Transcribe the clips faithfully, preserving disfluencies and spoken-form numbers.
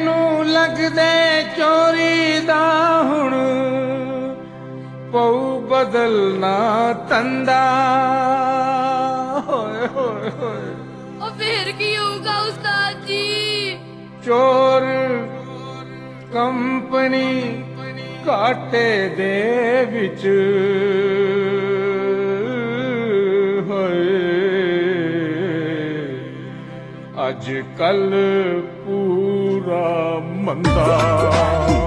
ਮੈਨੂੰ ਲੱਗਦੇ ਚੋਰੀ ਦਾ ਹੁਣ ਪਊ ਬਦਲਣਾ ਤੰਦਾ ਹੋਏ ਹੋਏ ਹੋਏ। ਉਹ ਫੇਰ ਕੀ ਹੋਊਗਾ ਉਸਤਾਦ ਜੀ? ਚੋਰ ਕੰਪਨੀ ਘਾਟੇ ਦੇ ਵਿੱਚ ਹੋਏ ਅੱਜ ਕੱਲ ਪੂਰਾ ਮੰਦਾ।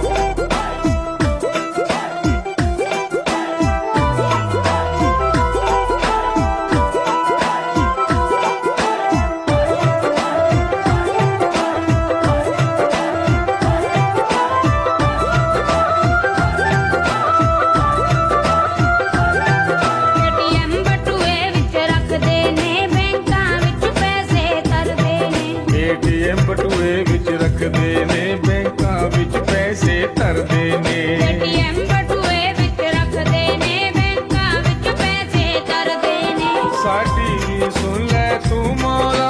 ਬਟੂਏ ਵਿੱਚ ਰੱਖਦੇ ਨੇ ਬੈਂਕਾਂ ਵਿੱਚ ਪੈਸੇ ਧਰਦੇ ਨੇ। ਏਟੀਐਮ ਬਟੂਏ ਵਿੱਚ ਰੱਖਦੇ ਨੇ ਬੈਂਕਾਂ ਵਿੱਚ ਪੈਸੇ ਧਰਦੇ ਨੇ। ਸਾਡੀ ਵੀ ਸੁਣ ਲੈ ਤੂੰ ਮੌਲਾ,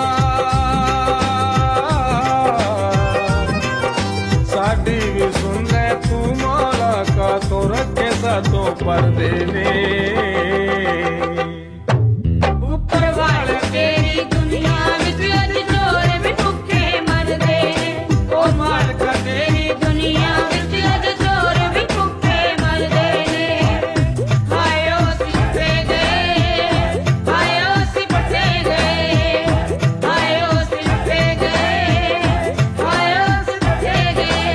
ਸਾਡੀ ਵੀ ਸੁਣ ਲੈ ਤੂੰ ਮੌਲਾ ਕਾ ਤੋ ਰੱਖੇ ਸਾਤੋਂ ਪਰਦੇ ਨੇ। ਉੱਪਰ ਵਾਲੇ ਤੇਰੀ ਦੁਨੀਆ ਵਿੱਚ ਅੱਜ ਚੋਰ ਵੀ ਭੁੱਖੇ ਮਰਦੇ ਨੇ। ਉਹ ਮਾਲਕਾ ਤੇਰੀ ਦੁਨੀਆ ਵਿੱਚ ਅੱਜ ਚੋਰ ਵੀ ਭੁੱਖੇ ਮਰਦੇ ਨੇ। ਹਾਏ ਉਹ ਸਿੱਟੇ ਗਏ, ਹਾਏ ਉਹ ਸਿੱਟੇ ਗਏ, ਹਾਏ ਉਹ ਸਿੱਟੇ ਗਏ, ਹਾਏ ਉਹ ਸਿੱਟੇ ਗਏ।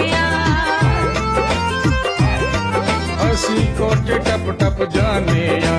ਅਸੀਂ ਕੋਟੇ ਟੱਪ ਟੱਪ ਜਾਨੇ ਆ।